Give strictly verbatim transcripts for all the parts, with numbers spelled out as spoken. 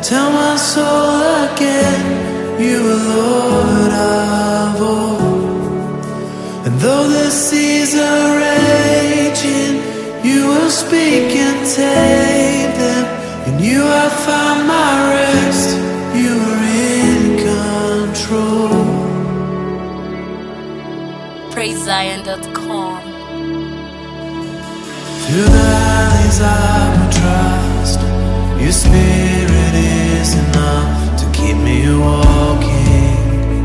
tell my soul again, you are Lord of all. And though the seas are raging, you will speak and tame them. In you I found my rest, you are in control. praise zion dot com. Through the valleys I will trust, your spirit is enough to keep me walking.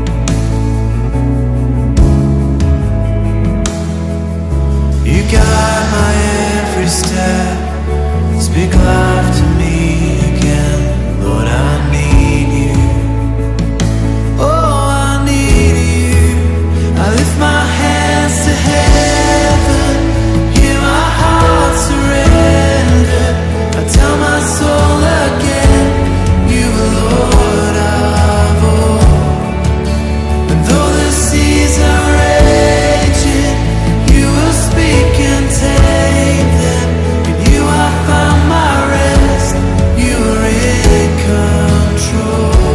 You guide my every step, speak life to me again. Lord, I need you. Oh, I need you. I lift my hands to heaven, hear my heart surrender. I tell my soul again, you are Lord of all. And though the seas are raging, you will speak and tame them. In you I found my rest, you are in control.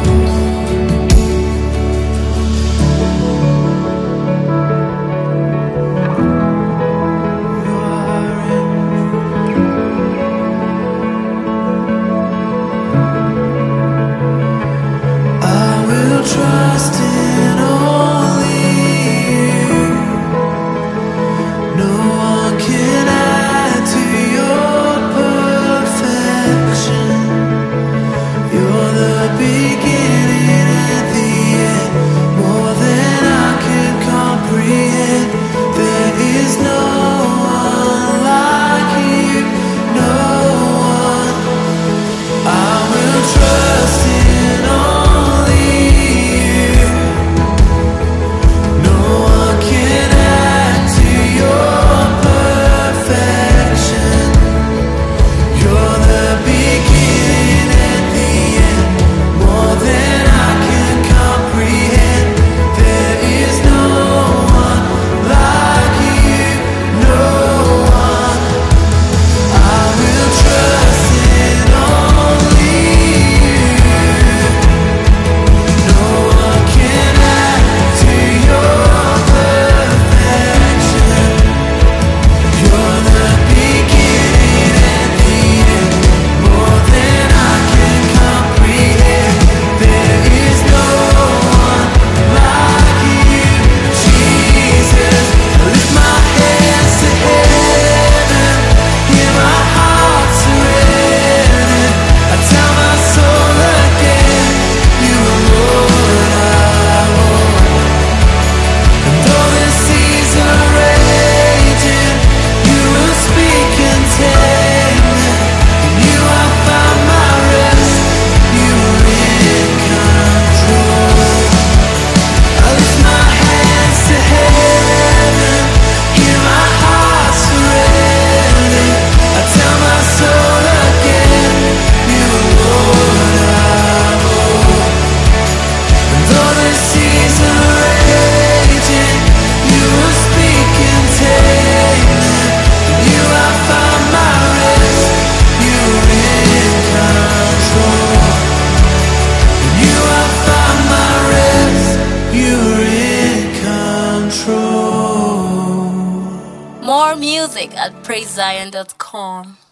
You are in I will trust in only you. No one can add to your perfection. You're the beginning and the end, more than I can comprehend. There is no one like you, no one. I will trust in only you. No one can add to your perfection. You're the beginning and the end, more than I can comprehend. There is no one like you, no one. I will trust in only you. No one can add to your perfection. You're the beginning and the end, more than I can comprehend. There is no one like you, Jesus. I lift my hands to heaven, hear my heart surrender. I tell my soul again, you are Lord of all. And though the seas are raging, you will speak and tame them. In you I found my rest, you are in control. I lift my hands to heaven, hear my heart surrender. I tell my soul again, you are Lord of all. And though the seas are raging, you will speak and tame them. In you I found my rest, you are in control. In you I found my rest, you are in control. More music at praise zion dot com.